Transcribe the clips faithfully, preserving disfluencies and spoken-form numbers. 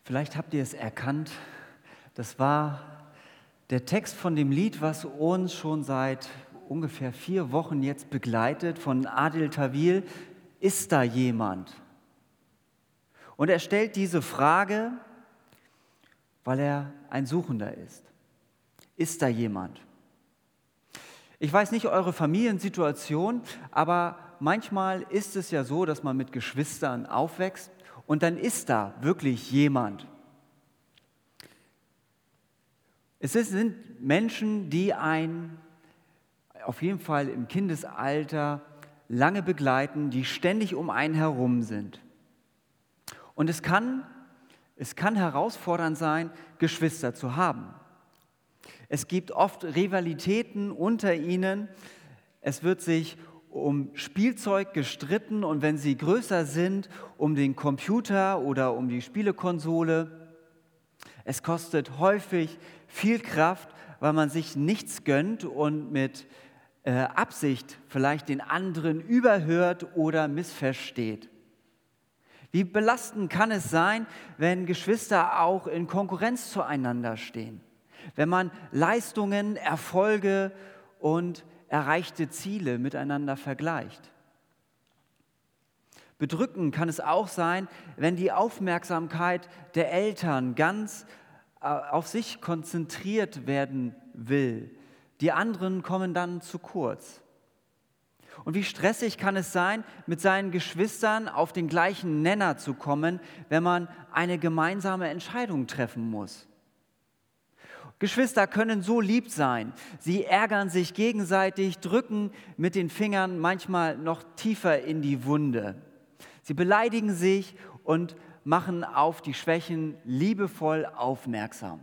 Vielleicht habt ihr es erkannt, das war der Text von dem Lied, was uns schon seit ungefähr vier Wochen jetzt begleitet, von Adil Tawil, ist da jemand? Und er stellt diese Frage, weil er ein Suchender ist. Ist da jemand? Ich weiß nicht eure Familiensituation, aber manchmal ist es ja so, dass man mit Geschwistern aufwächst und dann ist da wirklich jemand. Es sind Menschen, die einen auf jeden Fall im Kindesalter lange begleiten, die ständig um einen herum sind. Und es kann, es kann herausfordernd sein, Geschwister zu haben. Es gibt oft Rivalitäten unter ihnen. Es wird sich um Spielzeug gestritten und wenn sie größer sind, um den Computer oder um die Spielekonsole. Es kostet häufig viel Kraft, weil man sich nichts gönnt und mit äh, Absicht vielleicht den anderen überhört oder missversteht. Wie belastend kann es sein, wenn Geschwister auch in Konkurrenz zueinander stehen? Wenn man Leistungen, Erfolge und erreichte Ziele miteinander vergleicht. Bedrückend kann es auch sein, wenn die Aufmerksamkeit der Eltern ganz äh, auf sich konzentriert werden will. Die anderen kommen dann zu kurz. Und wie stressig kann es sein, mit seinen Geschwistern auf den gleichen Nenner zu kommen, wenn man eine gemeinsame Entscheidung treffen muss. Geschwister können so lieb sein. Sie ärgern sich gegenseitig, drücken mit den Fingern manchmal noch tiefer in die Wunde. Sie beleidigen sich und machen auf die Schwächen liebevoll aufmerksam.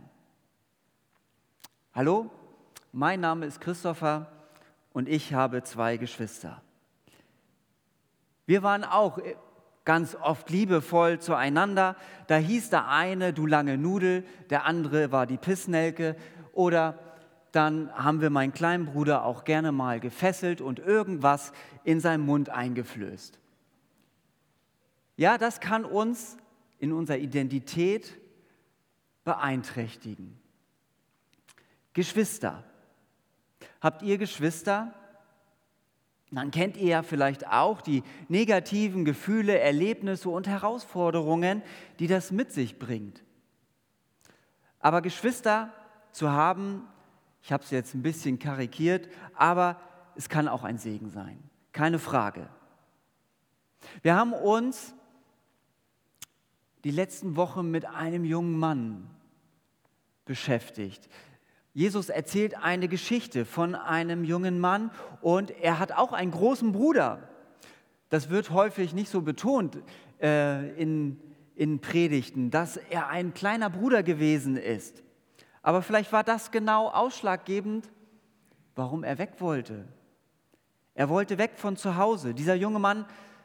Hallo, mein Name ist Christopher und ich habe zwei Geschwister. Wir waren auch ganz oft liebevoll zueinander. Da hieß der eine, du lange Nudel, der andere war die Pissnelke. Oder dann haben wir meinen kleinen Bruder auch gerne mal gefesselt und irgendwas in seinen Mund eingeflößt. Ja, das kann uns in unserer Identität beeinträchtigen. Geschwister. Habt ihr Geschwister? Dann kennt ihr ja vielleicht auch die negativen Gefühle, Erlebnisse und Herausforderungen, die das mit sich bringt. Aber Geschwister zu haben, ich habe es jetzt ein bisschen karikiert, aber es kann auch ein Segen sein, keine Frage. Wir haben uns die letzten Wochen mit einem jungen Mann beschäftigt. Jesus erzählt eine Geschichte von einem jungen Mann und er hat auch einen großen Bruder. Das wird häufig nicht so betont äh, in, in Predigten, dass er ein kleiner Bruder gewesen ist. Aber vielleicht war das genau ausschlaggebend, warum er weg wollte. Er wollte weg von zu Hause. Dieser junge Mann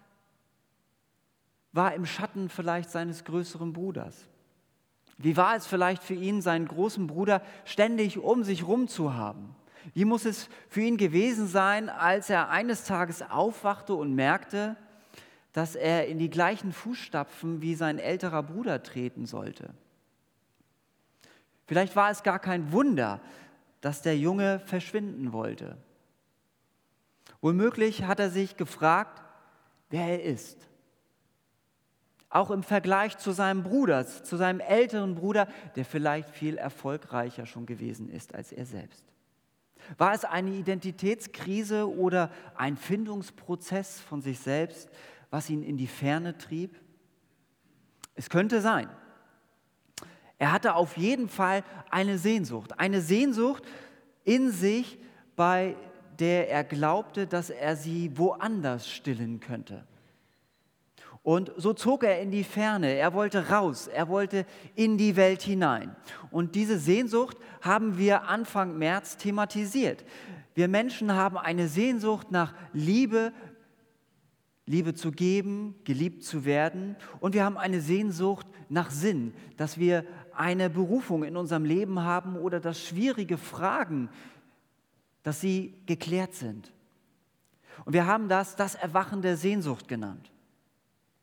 war im Schatten vielleicht seines größeren Bruders. Wie war es vielleicht für ihn, seinen großen Bruder ständig um sich herum zu haben? Wie muss es für ihn gewesen sein, als er eines Tages aufwachte und merkte, dass er in die gleichen Fußstapfen wie sein älterer Bruder treten sollte? Vielleicht war es gar kein Wunder, dass der Junge verschwinden wollte. Womöglich hat er sich gefragt, wer er ist. Auch im Vergleich zu seinem Bruder, zu seinem älteren Bruder, der vielleicht viel erfolgreicher schon gewesen ist als er selbst. War es eine Identitätskrise oder ein Findungsprozess von sich selbst, was ihn in die Ferne trieb? Es könnte sein. Er hatte auf jeden Fall eine Sehnsucht, eine Sehnsucht in sich, bei der er glaubte, dass er sie woanders stillen könnte. Und so zog er in die Ferne, er wollte raus, er wollte in die Welt hinein. Und diese Sehnsucht haben wir Anfang März thematisiert. Wir Menschen haben eine Sehnsucht nach Liebe, Liebe zu geben, geliebt zu werden. Und wir haben eine Sehnsucht nach Sinn, dass wir eine Berufung in unserem Leben haben oder dass schwierige Fragen, dass sie geklärt sind. Und wir haben das das Erwachen der Sehnsucht genannt.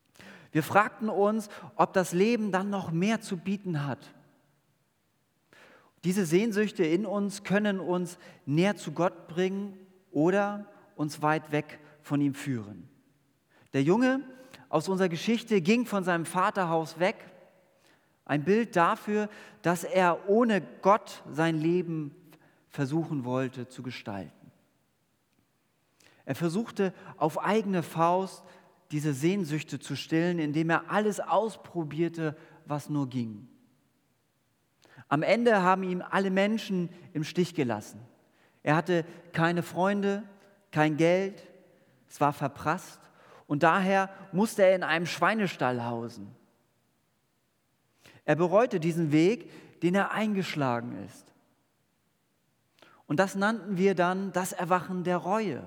Wir fragten uns, ob das Leben dann noch mehr zu bieten hat. Diese Sehnsüchte in uns können uns näher zu Gott bringen oder uns weit weg von ihm führen. Der Junge aus unserer Geschichte ging von seinem Vaterhaus weg. Ein Bild dafür, dass er ohne Gott sein Leben versuchen wollte zu gestalten. Er versuchte auf eigene Faust diese Sehnsüchte zu stillen, indem er alles ausprobierte, was nur ging. Am Ende haben ihm alle Menschen im Stich gelassen. Er hatte keine Freunde, kein Geld, es war verprasst und daher musste er in einem Schweinestall hausen. Er bereute diesen Weg, den er eingeschlagen ist. Und das nannten wir dann das Erwachen der Reue.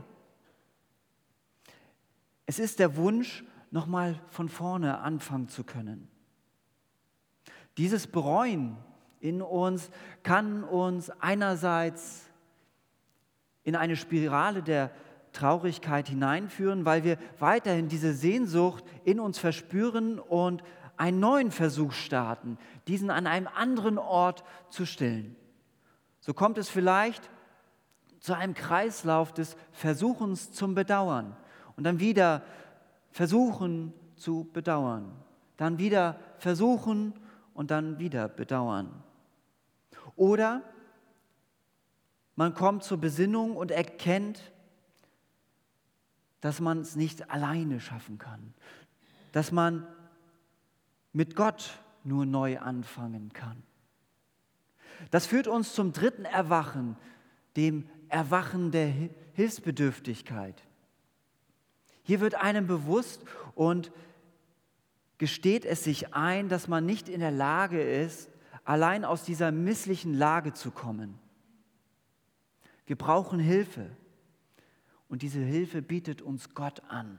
Es ist der Wunsch, nochmal von vorne anfangen zu können. Dieses Bereuen in uns kann uns einerseits in eine Spirale der Traurigkeit hineinführen, weil wir weiterhin diese Sehnsucht in uns verspüren und einen neuen Versuch starten, diesen an einem anderen Ort zu stillen. So kommt es vielleicht zu einem Kreislauf des Versuchens zum Bedauern und dann wieder versuchen zu bedauern, dann wieder versuchen und dann wieder bedauern. Oder man kommt zur Besinnung und erkennt, dass man es nicht alleine schaffen kann, dass man mit Gott nur neu anfangen kann. Das führt uns zum dritten Erwachen, dem Erwachen der Hilfsbedürftigkeit. Hier wird einem bewusst und gesteht es sich ein, dass man nicht in der Lage ist, allein aus dieser misslichen Lage zu kommen. Wir brauchen Hilfe und diese Hilfe bietet uns Gott an.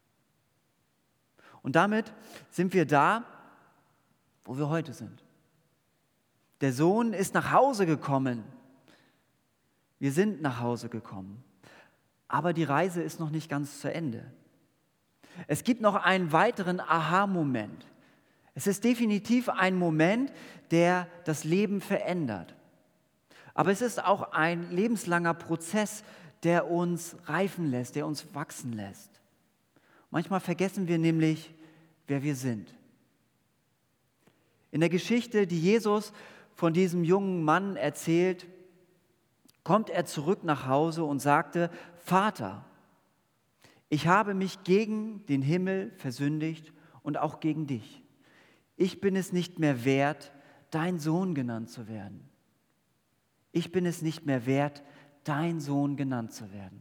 Und damit sind wir da, wo wir heute sind. Der Sohn ist nach Hause gekommen. Wir sind nach Hause gekommen. Aber die Reise ist noch nicht ganz zu Ende. Es gibt noch einen weiteren Aha-Moment. Es ist definitiv ein Moment, der das Leben verändert. Aber es ist auch ein lebenslanger Prozess, der uns reifen lässt, der uns wachsen lässt. Manchmal vergessen wir nämlich, wer wir sind. In der Geschichte, die Jesus von diesem jungen Mann erzählt, kommt er zurück nach Hause und sagte: Vater, ich habe mich gegen den Himmel versündigt und auch gegen dich. Ich bin es nicht mehr wert, dein Sohn genannt zu werden. Ich bin es nicht mehr wert, dein Sohn genannt zu werden.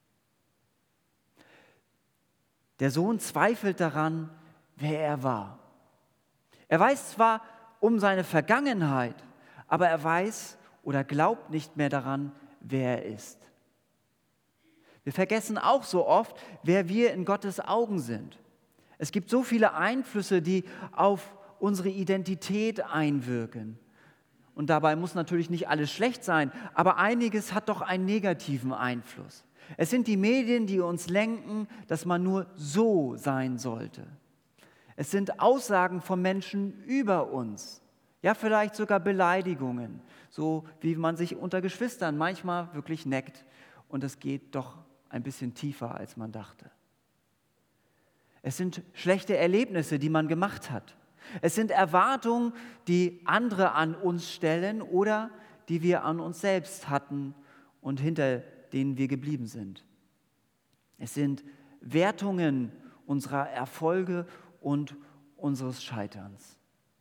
Der Sohn zweifelt daran, wer er war. Er weiß zwar um seine Vergangenheit, aber er weiß oder glaubt nicht mehr daran, wer er ist. Wir vergessen auch so oft, wer wir in Gottes Augen sind. Es gibt so viele Einflüsse, die auf unsere Identität einwirken. Und dabei muss natürlich nicht alles schlecht sein, aber einiges hat doch einen negativen Einfluss. Es sind die Medien, die uns lenken, dass man nur so sein sollte. Es sind Aussagen von Menschen über uns, ja vielleicht sogar Beleidigungen, so wie man sich unter Geschwistern manchmal wirklich neckt und es geht doch ein bisschen tiefer, als man dachte. Es sind schlechte Erlebnisse, die man gemacht hat. Es sind Erwartungen, die andere an uns stellen oder die wir an uns selbst hatten und hinter denen wir geblieben sind. Es sind Wertungen unserer Erfolge und unseres Scheiterns.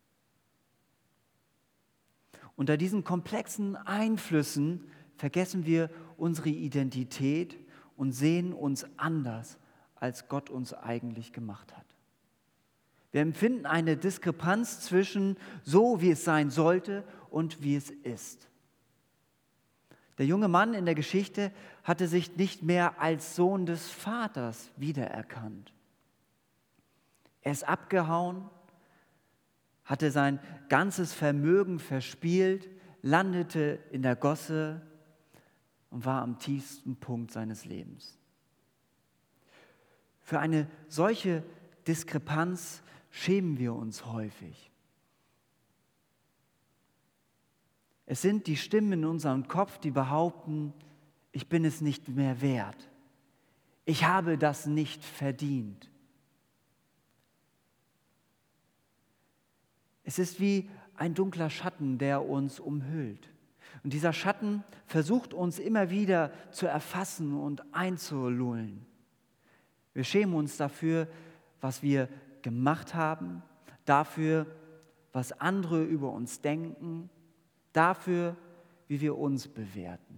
Unter diesen komplexen Einflüssen vergessen wir unsere Identität und sehen uns anders, als Gott uns eigentlich gemacht hat. Wir empfinden eine Diskrepanz zwischen so, wie es sein sollte und wie es ist. Der junge Mann in der Geschichte hatte sich nicht mehr als Sohn des Vaters wiedererkannt. Er ist abgehauen, hatte sein ganzes Vermögen verspielt, landete in der Gosse und war am tiefsten Punkt seines Lebens. Für eine solche Diskrepanz schämen wir uns häufig. Es sind die Stimmen in unserem Kopf, die behaupten, ich bin es nicht mehr wert. Ich habe das nicht verdient. Es ist wie ein dunkler Schatten, der uns umhüllt. Und dieser Schatten versucht uns immer wieder zu erfassen und einzulullen. Wir schämen uns dafür, was wir gemacht haben, dafür, was andere über uns denken, dafür, wie wir uns bewerten.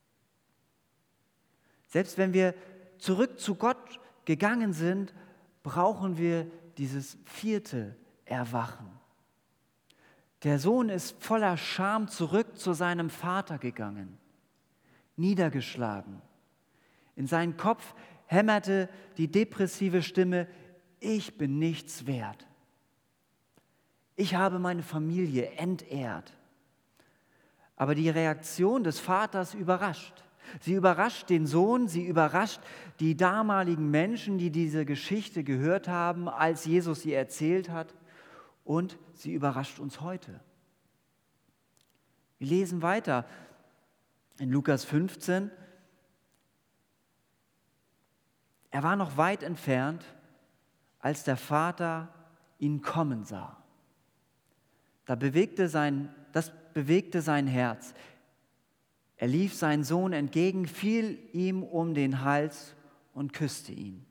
Selbst wenn wir zurück zu Gott gegangen sind, brauchen wir dieses vierte Erwachen. Der Sohn ist voller Scham zurück zu seinem Vater gegangen, niedergeschlagen. In seinen Kopf hämmerte die depressive Stimme, ich bin nichts wert. Ich habe meine Familie entehrt. Aber die Reaktion des Vaters überrascht. Sie überrascht den Sohn, sie überrascht die damaligen Menschen, die diese Geschichte gehört haben, als Jesus sie erzählt hat. Und sie überrascht uns heute. Wir lesen weiter in Lukas fünfzehn. Er war noch weit entfernt, als der Vater ihn kommen sah. Da bewegte sein, das bewegte sein Herz. Er lief seinen Sohn entgegen, fiel ihm um den Hals und küsste ihn.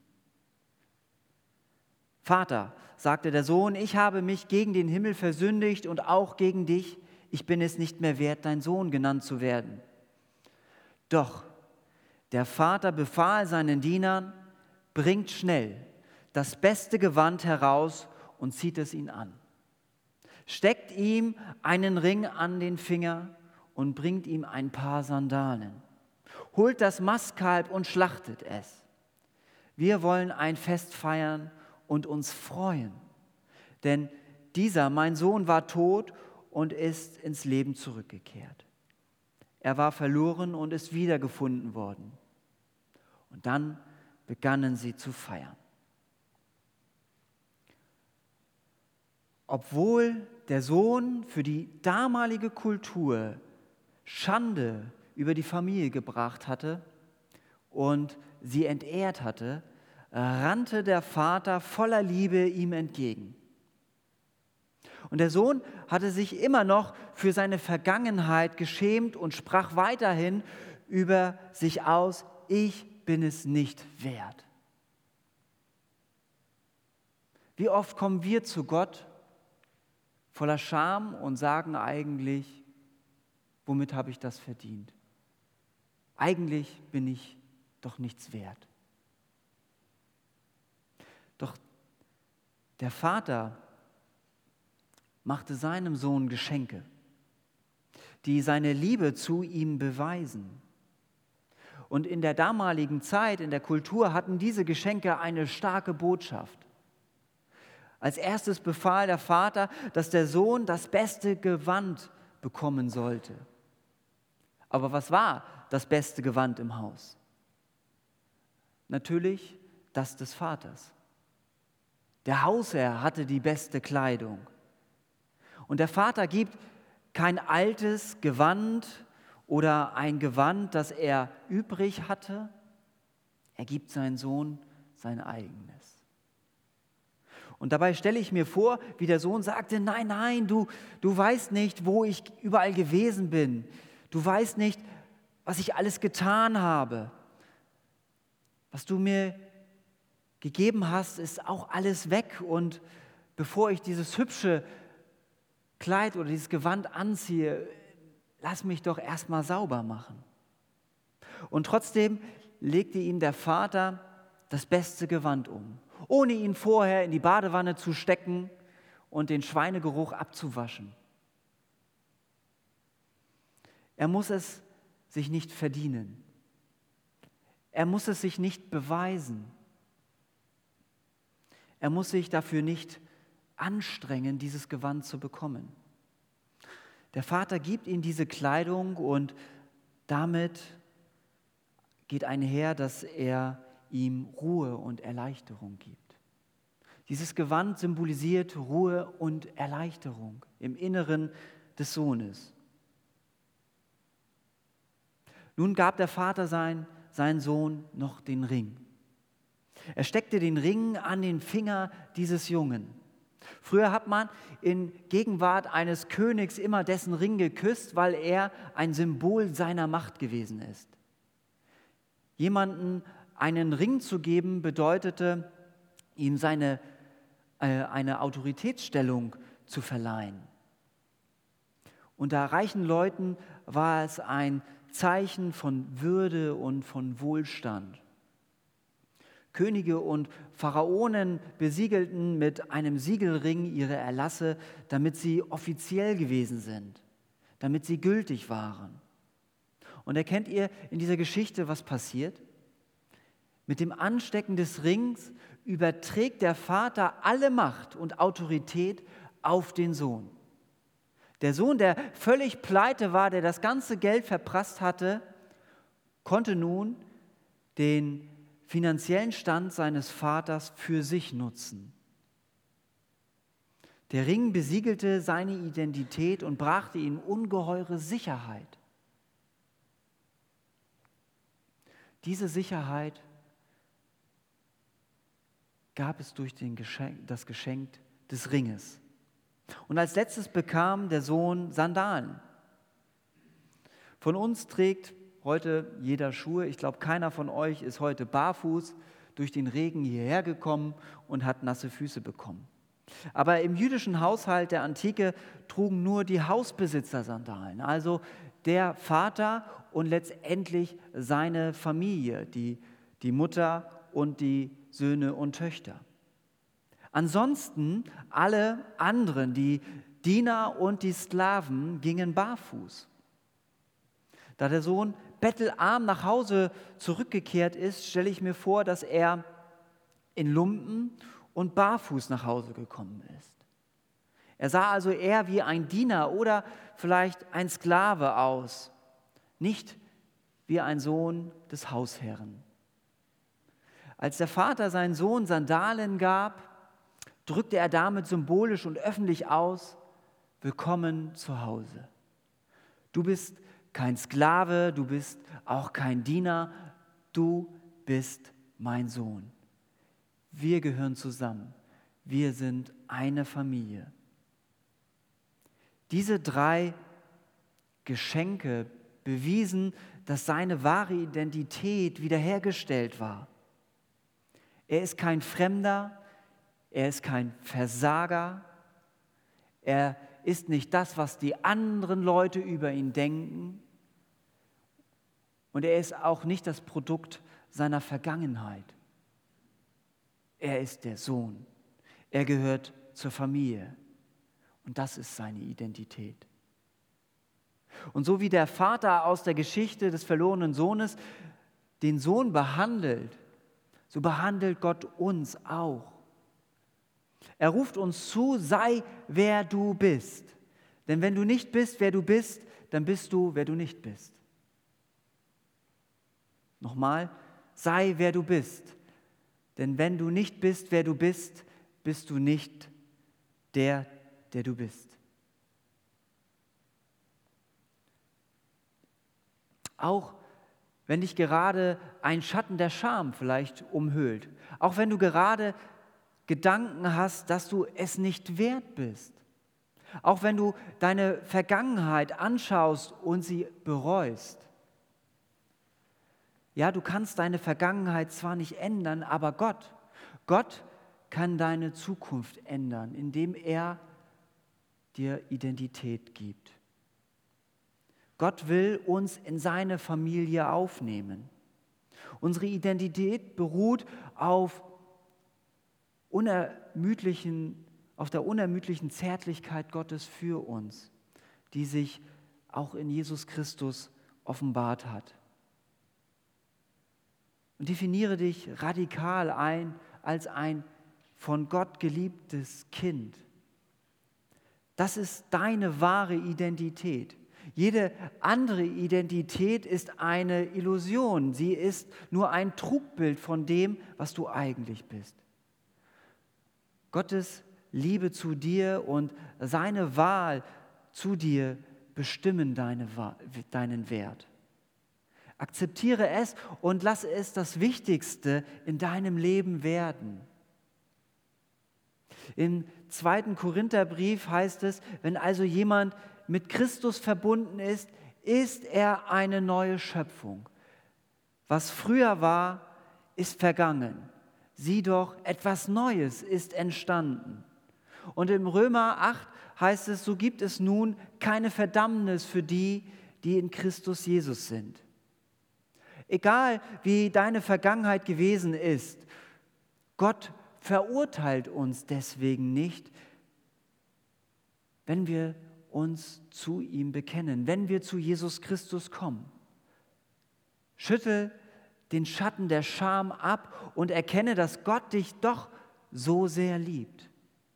Vater, sagte der Sohn, ich habe mich gegen den Himmel versündigt und auch gegen dich. Ich bin es nicht mehr wert, dein Sohn genannt zu werden. Doch der Vater befahl seinen Dienern, bringt schnell das beste Gewand heraus und zieht es ihn an. Steckt ihm einen Ring an den Finger und bringt ihm ein paar Sandalen. Holt das Mastkalb und schlachtet es. Wir wollen ein Fest feiern und uns freuen. Denn dieser, mein Sohn, war tot und ist ins Leben zurückgekehrt. Er war verloren und ist wiedergefunden worden. Und dann begannen sie zu feiern. Obwohl der Sohn für die damalige Kultur Schande über die Familie gebracht hatte und sie entehrt hatte, rannte der Vater voller Liebe ihm entgegen. Und der Sohn hatte sich immer noch für seine Vergangenheit geschämt und sprach weiterhin über sich aus, ich bin es nicht wert. Wie oft kommen wir zu Gott voller Scham und sagen eigentlich, womit habe ich das verdient? Eigentlich bin ich doch nichts wert. Doch der Vater machte seinem Sohn Geschenke, die seine Liebe zu ihm beweisen. Und in der damaligen Zeit, in der Kultur, hatten diese Geschenke eine starke Botschaft. Als erstes befahl der Vater, dass der Sohn das beste Gewand bekommen sollte. Aber was war das beste Gewand im Haus? Natürlich das des Vaters. Der Hausherr hatte die beste Kleidung. Und der Vater gibt kein altes Gewand oder ein Gewand, das er übrig hatte. Er gibt seinen Sohn sein eigenes. Und dabei stelle ich mir vor, wie der Sohn sagte, nein, nein, du, du weißt nicht, wo ich überall gewesen bin. Du weißt nicht, was ich alles getan habe. Was du mir gegeben hast, ist auch alles weg. Und bevor ich dieses hübsche Kleid oder dieses Gewand anziehe, lass mich doch erstmal sauber machen. Und trotzdem legte ihm der Vater das beste Gewand um, ohne ihn vorher in die Badewanne zu stecken und den Schweinegeruch abzuwaschen. Er muss es sich nicht verdienen. Er muss es sich nicht beweisen. Er muss sich dafür nicht anstrengen, dieses Gewand zu bekommen. Der Vater gibt ihm diese Kleidung und damit geht einher, dass er ihm Ruhe und Erleichterung gibt. Dieses Gewand symbolisiert Ruhe und Erleichterung im Inneren des Sohnes. Nun gab der Vater sein, sein Sohn noch den Ring. Er steckte den Ring an den Finger dieses Jungen. Früher hat man in Gegenwart eines Königs immer dessen Ring geküsst, weil er ein Symbol seiner Macht gewesen ist. Jemanden einen Ring zu geben, bedeutete, ihm seine, äh, eine Autoritätsstellung zu verleihen. Unter reichen Leuten war es ein Zeichen von Würde und von Wohlstand. Könige und Pharaonen besiegelten mit einem Siegelring ihre Erlasse, damit sie offiziell gewesen sind, damit sie gültig waren. Und erkennt ihr in dieser Geschichte, was passiert? Mit dem Anstecken des Rings überträgt der Vater alle Macht und Autorität auf den Sohn. Der Sohn, der völlig pleite war, der das ganze Geld verprasst hatte, konnte nun den finanziellen Stand seines Vaters für sich nutzen. Der Ring besiegelte seine Identität und brachte ihm ungeheure Sicherheit. Diese Sicherheit gab es durch den Geschenk, das Geschenk des Ringes. Und als letztes bekam der Sohn Sandalen. Von uns trägt heute jeder Schuhe. Ich glaube, keiner von euch ist heute barfuß durch den Regen hierher gekommen und hat nasse Füße bekommen. Aber im jüdischen Haushalt der Antike trugen nur die Hausbesitzer Sandalen, also der Vater und letztendlich seine Familie, die, die Mutter und die Söhne und Töchter. Ansonsten alle anderen, die Diener und die Sklaven, gingen barfuß. Da der Sohn bettelarm nach Hause zurückgekehrt ist, stelle ich mir vor, dass er in Lumpen und barfuß nach Hause gekommen ist. Er sah also eher wie ein Diener oder vielleicht ein Sklave aus, nicht wie ein Sohn des Hausherren. Als der Vater seinen Sohn Sandalen gab, drückte er damit symbolisch und öffentlich aus: Willkommen zu Hause. Du bist kein Sklave, du bist auch kein Diener, du bist mein Sohn. Wir gehören zusammen, wir sind eine Familie. Diese drei Geschenke bewiesen, dass seine wahre Identität wiederhergestellt war. Er ist kein Fremder, er ist kein Versager, er ist nicht das, was die anderen Leute über ihn denken, und er ist auch nicht das Produkt seiner Vergangenheit. Er ist der Sohn, er gehört zur Familie und das ist seine Identität. Und so wie der Vater aus der Geschichte des verlorenen Sohnes den Sohn behandelt, so behandelt Gott uns auch. Er ruft uns zu: sei, wer du bist. Denn wenn du nicht bist, wer du bist, dann bist du, wer du nicht bist. Nochmal: sei, wer du bist. Denn wenn du nicht bist, wer du bist, bist du nicht der, der du bist. Auch wenn dich gerade ein Schatten der Scham vielleicht umhüllt, auch wenn du gerade Gedanken hast, dass du es nicht wert bist, auch wenn du deine Vergangenheit anschaust und sie bereust. Ja, du kannst deine Vergangenheit zwar nicht ändern, aber Gott, Gott kann deine Zukunft ändern, indem er dir Identität gibt. Gott will uns in seine Familie aufnehmen. Unsere Identität beruht auf unermüdlichen, auf der unermüdlichen Zärtlichkeit Gottes für uns, die sich auch in Jesus Christus offenbart hat. Und definiere dich radikal ein als ein von Gott geliebtes Kind. Das ist deine wahre Identität. Jede andere Identität ist eine Illusion. Sie ist nur ein Trugbild von dem, was du eigentlich bist. Gottes Liebe zu dir und seine Wahl zu dir bestimmen deine, deinen Wert. Akzeptiere es und lass es das Wichtigste in deinem Leben werden. Im zweiten Korintherbrief heißt es, wenn also jemand mit Christus verbunden ist, ist er eine neue Schöpfung. Was früher war, ist vergangen. Sieh doch, etwas Neues ist entstanden. Und im Römer acht heißt es, so gibt es nun keine Verdammnis für die, die in Christus Jesus sind. Egal, wie deine Vergangenheit gewesen ist, Gott verurteilt uns deswegen nicht, wenn wir uns zu ihm bekennen, wenn wir zu Jesus Christus kommen. Schüttel den Schatten der Scham ab und erkenne, dass Gott dich doch so sehr liebt.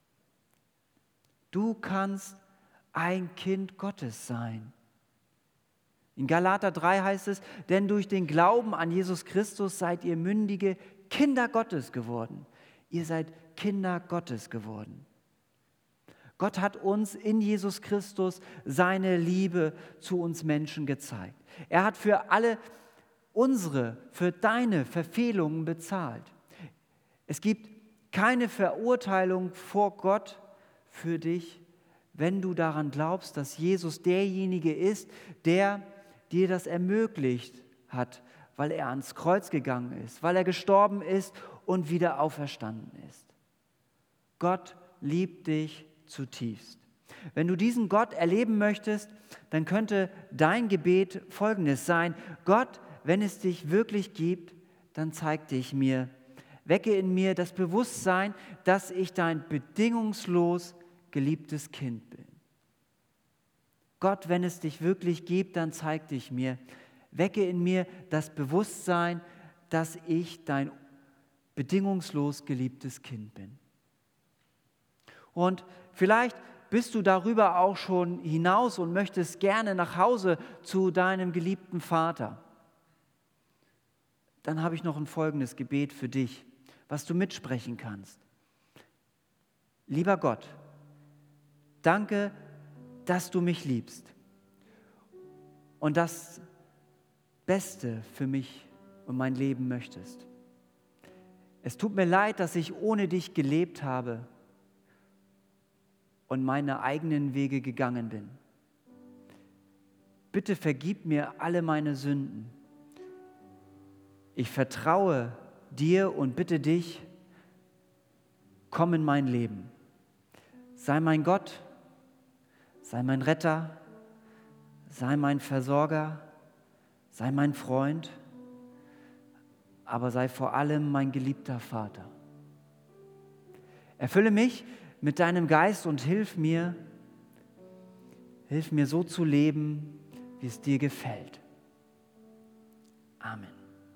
Du kannst ein Kind Gottes sein. In Galater drei heißt es, denn durch den Glauben an Jesus Christus seid ihr mündige Kinder Gottes geworden. Ihr seid Kinder Gottes geworden. Gott hat uns in Jesus Christus seine Liebe zu uns Menschen gezeigt. Er hat für alle unsere, für deine Verfehlungen bezahlt. Es gibt keine Verurteilung vor Gott für dich, wenn du daran glaubst, dass Jesus derjenige ist, der dir das ermöglicht hat, weil er ans Kreuz gegangen ist, weil er gestorben ist und wieder auferstanden ist. Gott liebt dich zutiefst. Wenn du diesen Gott erleben möchtest, dann könnte dein Gebet folgendes sein: Gott, wenn es dich wirklich gibt, dann zeig dich mir. Wecke in mir das Bewusstsein, dass ich dein bedingungslos geliebtes Kind bin. Gott, wenn es dich wirklich gibt, dann zeig dich mir. Wecke in mir das Bewusstsein, dass ich dein bedingungslos geliebtes Kind bin. Und vielleicht bist du darüber auch schon hinaus und möchtest gerne nach Hause zu deinem geliebten Vater. Dann habe ich noch ein folgendes Gebet für dich, was du mitsprechen kannst. Lieber Gott, danke, dass du mich liebst und das Beste für mich und mein Leben möchtest. Es tut mir leid, dass ich ohne dich gelebt habe und meine eigenen Wege gegangen bin. Bitte vergib mir alle meine Sünden. Ich vertraue dir und bitte dich, komm in mein Leben. Sei mein Gott, sei mein Retter, sei mein Versorger, sei mein Freund, aber sei vor allem mein geliebter Vater. Erfülle mich mit deinem Geist und hilf mir, hilf mir so zu leben, wie es dir gefällt. Amen.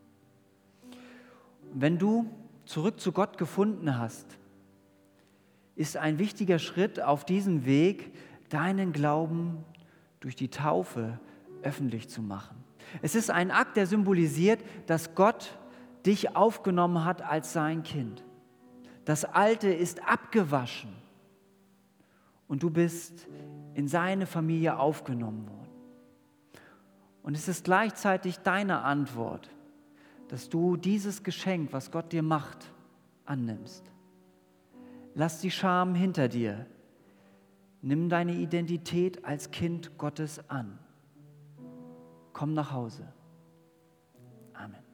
Wenn du zurück zu Gott gefunden hast, ist ein wichtiger Schritt auf diesem Weg, deinen Glauben durch die Taufe öffentlich zu machen. Es ist ein Akt, der symbolisiert, dass Gott dich aufgenommen hat als sein Kind. Das Alte ist abgewaschen und du bist in seine Familie aufgenommen worden. Und es ist gleichzeitig deine Antwort, dass du dieses Geschenk, was Gott dir macht, annimmst. Lass die Scham hinter dir. Nimm deine Identität als Kind Gottes an. Komm nach Hause. Amen.